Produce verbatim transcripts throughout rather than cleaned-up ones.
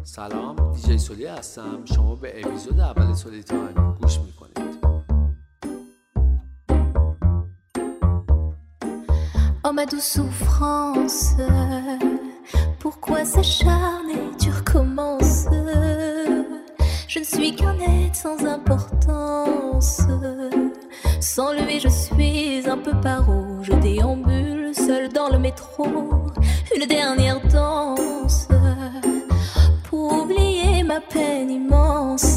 سلام، دیجی سولی هستم. شما به اپیزود اول سولی تایم گوش میکنید. Oh ma douce souffrance, pourquoi s'acharner, tu recommences. Je ne suis qu'un être sans importance. Sans lever je suis un peu paro. Je déambule seul dans le métro. Une dernière danse pour oublier ma peine immense.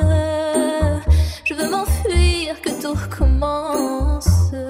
Je veux m'enfuir, que tout recommence.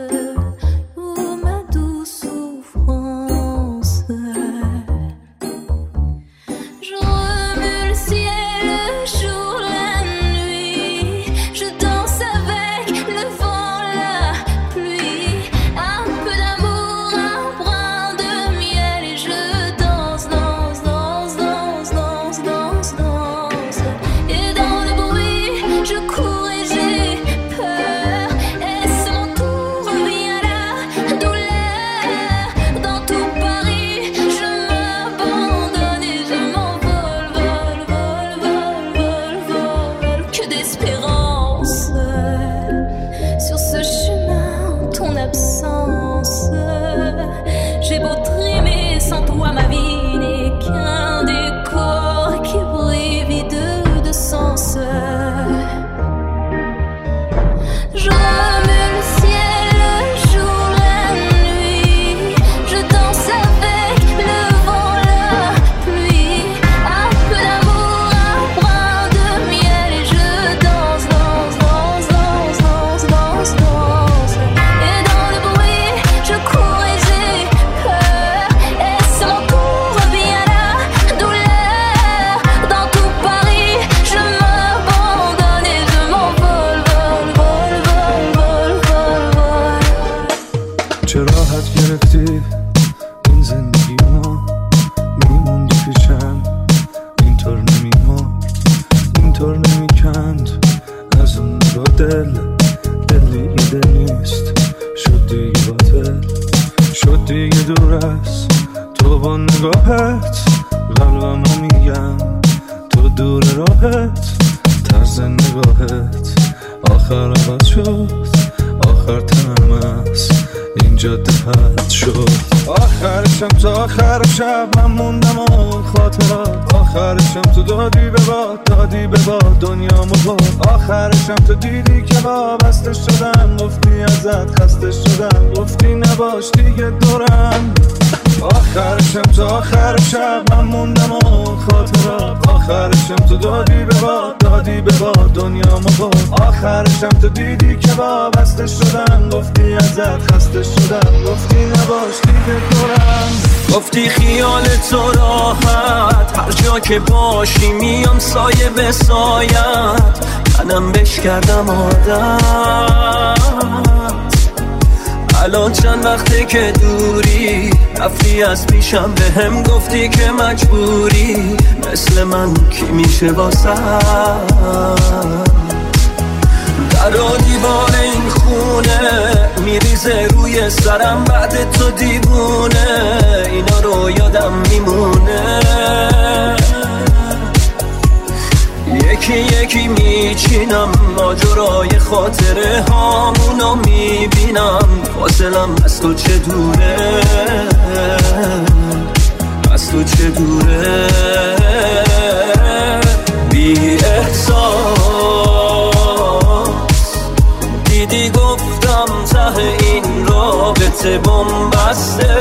گفتی خیال تو راحت هر جا که باشی میام سایه به سایت منم بش کردم عادت الان چند وقته که دوری رفتی از پیشم به هم گفتی که مجبوری مثل من کی میشه واسه در و دیوار این خونه میریزه روی سرم بعد تو دیوونه اینا رو یادم میمونه یکی یکی میچینم ماجرای خاطره هامونو میبینم فاصلم از تو چه دوره از تو چه دوره بی احساس دیدی گفتم ته این رابطه بنبسته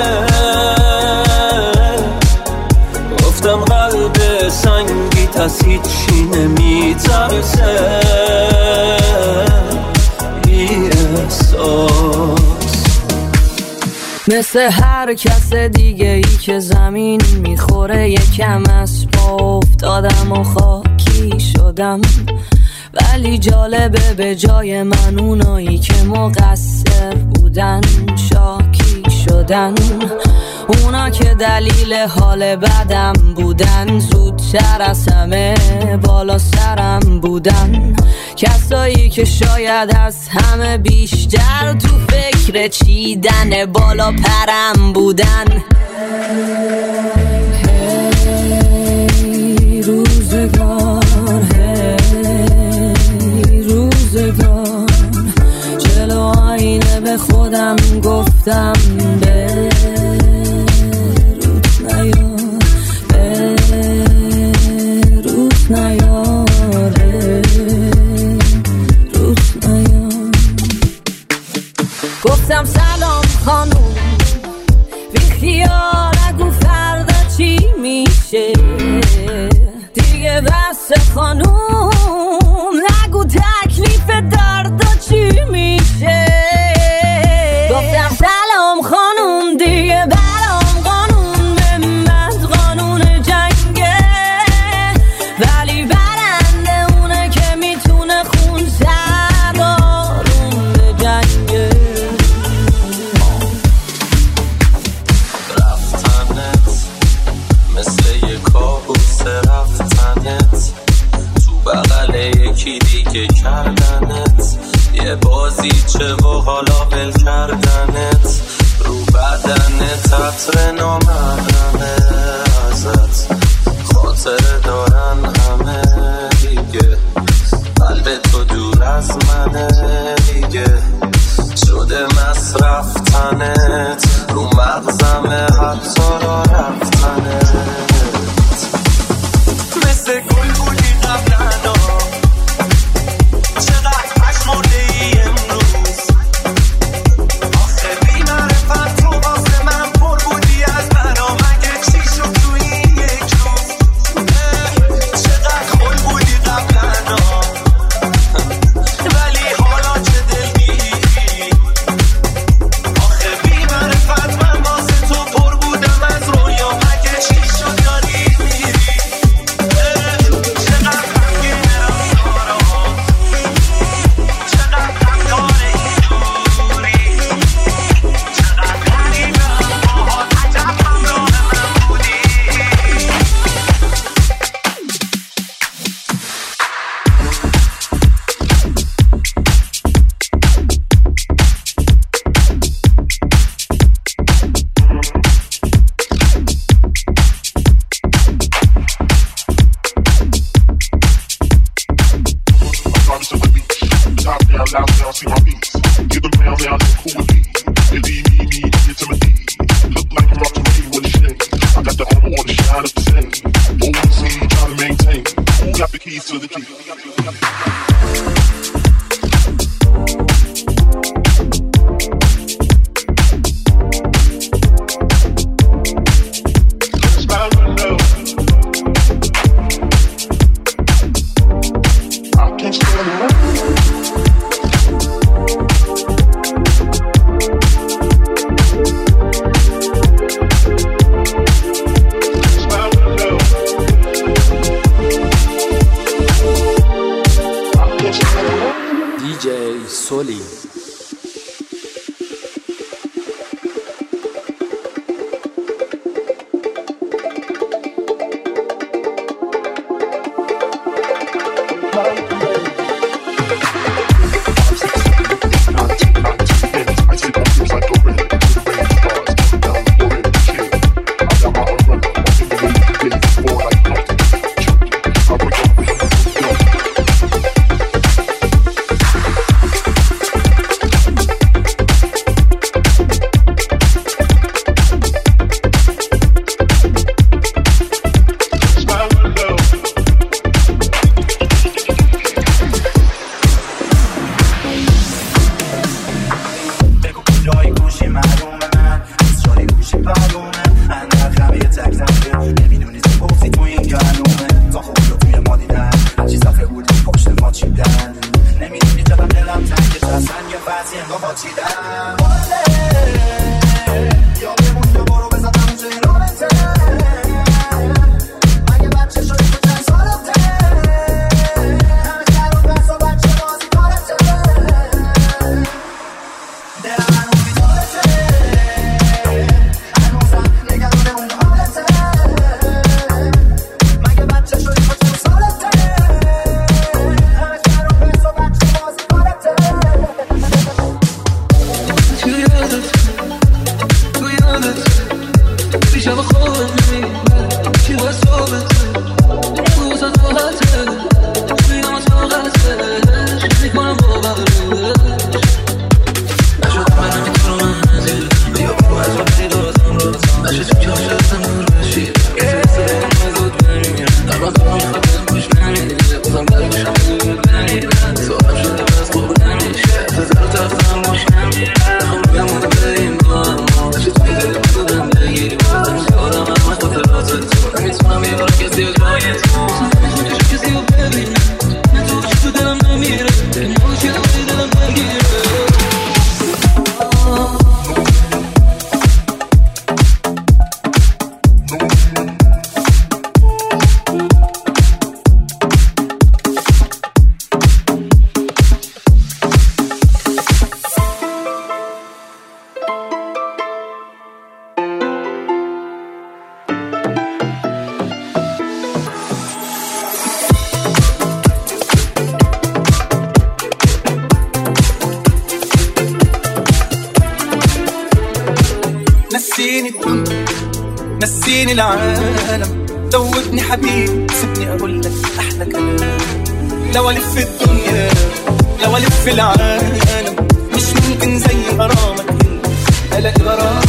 گفتم قلب سنگیت از هیچی نمیترسه بی احساس مثل هر کس دیگه ای که زمین میخوره یکم از پا افتادم و خاکی شدم ولی جالبه به جای من اونایی که مقصر بودن شاکی شدن اونا که دلیل حال بدم بودن زودتر از همه بالا سرم بودن کسایی که شاید از همه بیشتر تو فکر چیدن بالا پرم بودن hey, واسه خانوم نگو تکلیف دردا چی میشه. گفتم سلام خانوم دیگه برام قانون به من قانون جنگه، ولی برنده اونه که میتونه خون سردارون به جنگه. رفتنت مثل یه کابوس رفتنت، تو بغل یکی دیگه کردنت، یه بازی چه و حالا ول کردنت، رو بدنت عطر نامحرمه ازت، خاطره دارن همه دیگه، قلب تو دور از منه دیگه، شده مصرف تنت، رو مغزمه حتی را رفتنت، مثل گل بودی قبلنا، چقدر پشمرده ای امروز، آخه بی معرفت تو واسه من پر بودی از بنا، مگه چی شد تو این یک روز، چقدر خل بودی قبلنا، ولی حالا چه دلگیری، آخه بی معرفت من واسه تو پر بودم از رویا، مگه چی شد داری میری، چقدر غمگین رفتارها، چقدر غمدار این دوری، چقدر غریبم باهات، عجب همراه من بودی. Driving to the beach, top down, loud down, see my beats. Give them pound down, look cool with me. It be me, me, me, Timothy. Look like I'm about to rain with a shade. I got the armor or the shine of the same. Always see, trying to maintain. Who got the keys to the Jeep? I can't stand around. دی جی سولی. اديني العالم دوبني حبيبي سيبني اقول لك احلى كلام لو الف الدنيا لو الف العالم مش ممكن زي غرامك الاقي غرام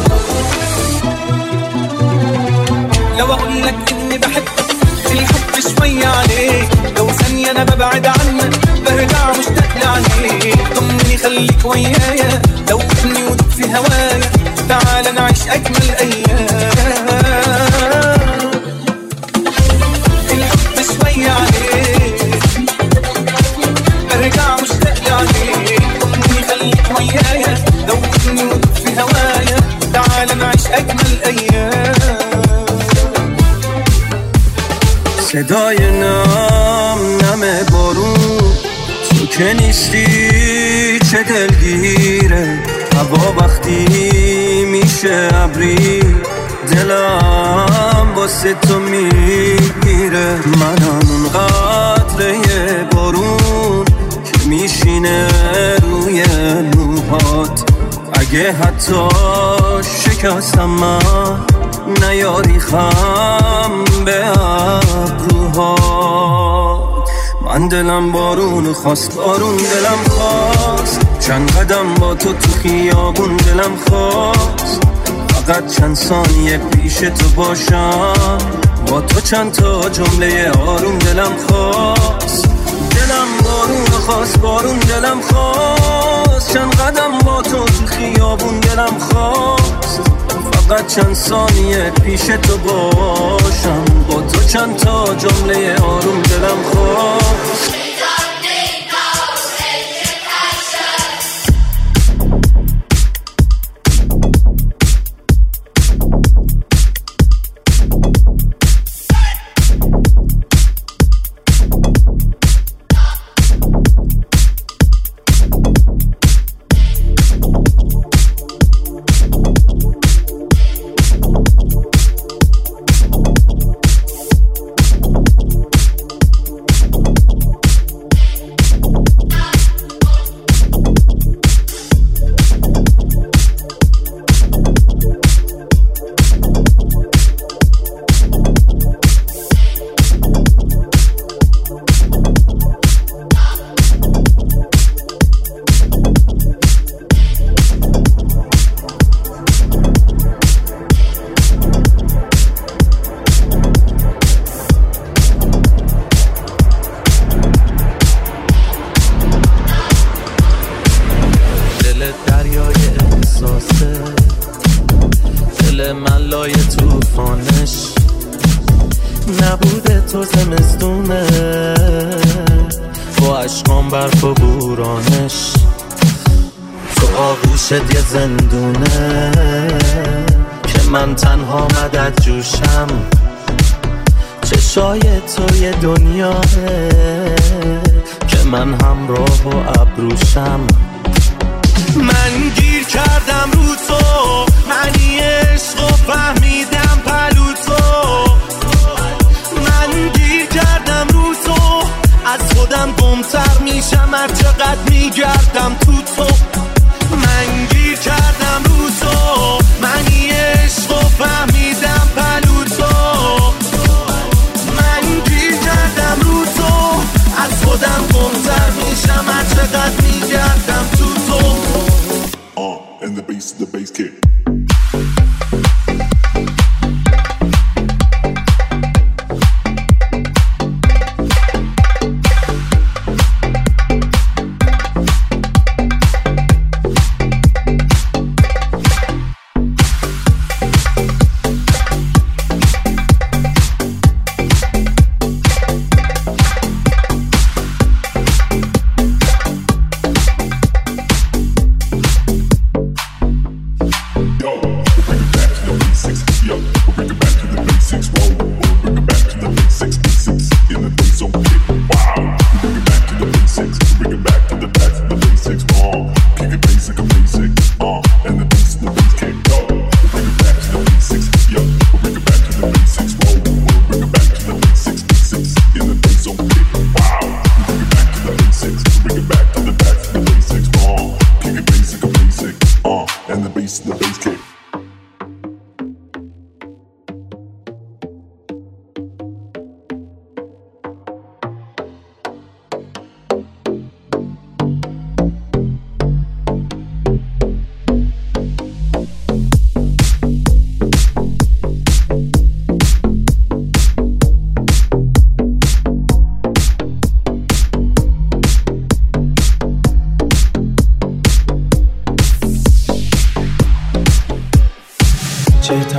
لو اقول لك اني بحبك الحب شوية عليك لو ثانية انا ببعد عنك برجع مشتاق لعينيك ضمني خليك ويايا دوبني ودوب في هوايا تعال نعيش اجمل ايام الحب شوية عليك برجع مشتاق لعينيك ضمني خليك ويايا دوبني ودوب في هوايا تعال نعيش اجمل ايام صدای نم نم بارون تو که نیستی چه دلگیره هوا وقتی میشه ابری دلم واسه تو میگیره منم اون قطره بارون که میشینه روی موهات اگه حتی شکستم من نیاری خم به ابروها من دلم بارون خواست بارون دلم خواست چند قدم با تو تو خیابون دلم خواست فقط چند ثانیه پیش تو باشم با تو چند تا جمله آروم دلم خواست دلم بارون خواست بارون دلم خواست چند قدم با تو تو خیابون دلم خواست فقط چند ثانیه پیش تو باشم با تو چند تا جمله آروم دلم خواست یه زندونه که من تنها مدد جوشم چشای تو یه دنیاه که من همراه و ابروشم من گیر کردم رو تو منی عشق و فهمیدم پلو تو من گیر کردم رو تو از خودم گمتر میشم هر چقدر میگردم تو تو من گیر کردم رو تو منی عشق و فهمیدم پلو تو من گیر کردم رو تو از خودم گمتر میشم هر چقدر میگردم تو تو Uh, and the bass, the bass kick.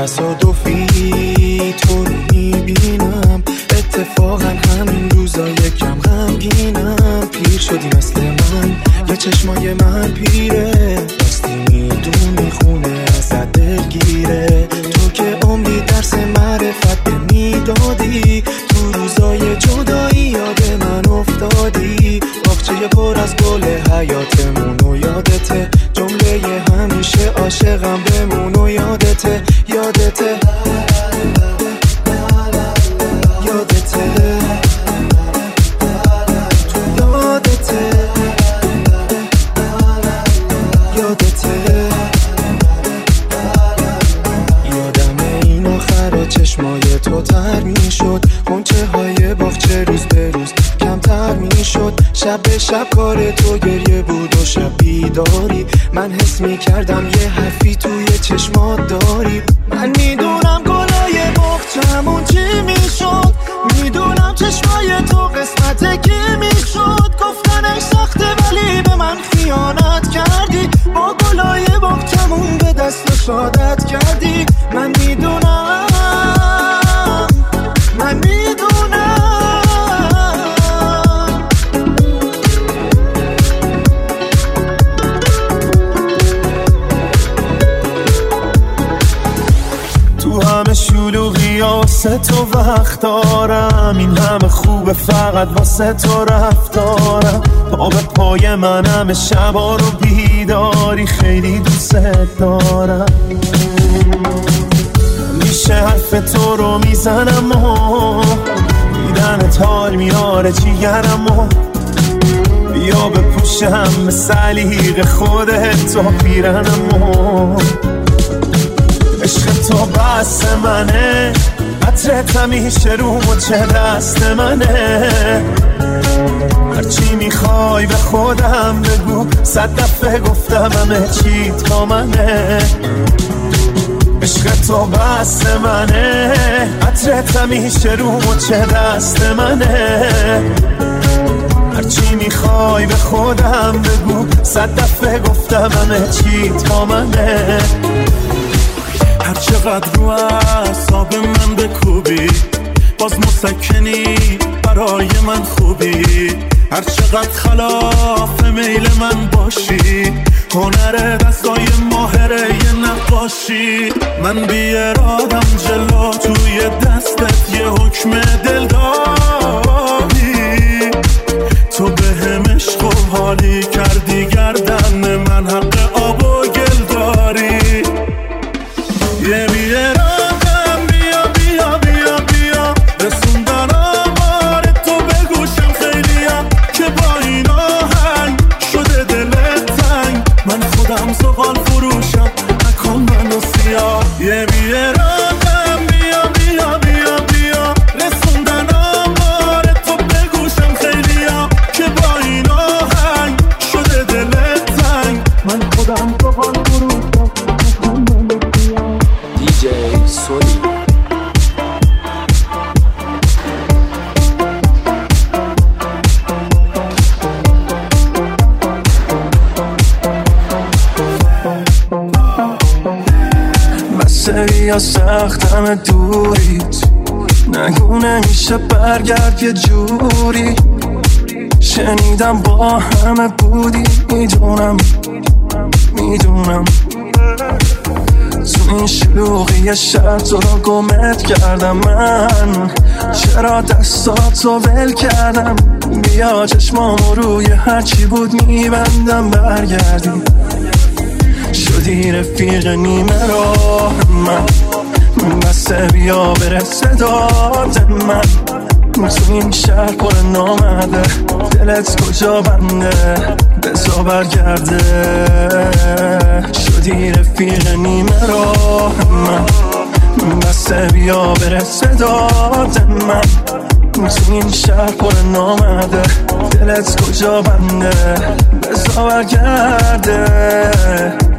تصادفی تو رو میبینم، اتفاقا همین روزا یکم غمگینم. پیر شدی مثل من یا چشمای من پیره، راستی میدونی خونه ازت دلگیره. تو که عمری درس معرفت به میدادی، تو روزای جدایی یاد من افتادی. باغچه پر از گل حیاتمون و یادته، جمله همیشه عاشقم بمون و یادته یادته یادته یادته یادته. یادم این آخرا چشمای تو تر می شد، غنچه های باغچه روز به روز کمتر می شد. شب به شب کار تو گریه بود و شب بیداری، من حس می کردم یه حرفی توی چشمات داری. من میدونم گلای باغچمون چی می شد، میدونم چشمای تو قسمت کی می شد. گفتنش سخته ولی به من خیانت کردی، با گلای باغچمون به دست شادت کردی. من میدونم من میدونم تو همه شلوغی واسه تو وقت دارم، این همه خوبه فقط واسه تو رفتارم. پا به پای من همه شبا رو بیداری، خیلی دوست دارم. میشه حرف تو رو میزنم و دیدنت حال میاره جیگرم و بیا بپوشم به سلیق خودت تو پیرنم و عشق تو بس منه، عطرت همیشه رو مچه دست منه. هرچی میخوای به خودم بگو، صد دفعه گفتم همه چی تا منه. عشق تو بس منه، عطرت همیشه رو مچه دست منه. هرچی میخوای به خودم بگو، صد دفعه گفتم همه چی تا منه. هر چقدر رو اعصاب من بکوبی، باز مسکنی برای من خوبی. هر چقدر خلاف میل من باشی، هنر دستای ماهره یه نقاشی. من بی ارادم جلو توی دستت یه حکم دل دادی. تو به هم عشق و حالی کردی، گردن من حق آب و گل داری. یه بی ارادم بیا بیا بیا بیا، رسوندن آمار تو به گوشم خیلیم که با این آهنگ شده دلت تنگ. من خودم زغال فروشم، نکن منو سیاه. یه بی ارادم بیا بیا بیا بیا، رسوندن آمار تو به گوشم خیلیم که با این آهنگ شده دلت تنگ. من خودم زغال فروشم، نکن منو سیاه. دی جی سولی. بسه یا سختم دوریت، نگونه میشه برگرد یه جوری. شنیدم با همه بودی، میدونم میدونم تو این شلوغی شهر تو رو گمت کردم. من چرا دستاتو ول کردم؟ بیا چشمامو روی هرچی بود میبندم، برگردی شدی رفیق نیمه راه من. بسه بیا برسه داد من، تو این شهر پر نامده، دلت کجا بنده بزا برگرده. شدی رفیق نیمه راه من، بسه بیا برسه داد من. تو این شهر پر نامده، دلت کجا بنده بزا برگرده.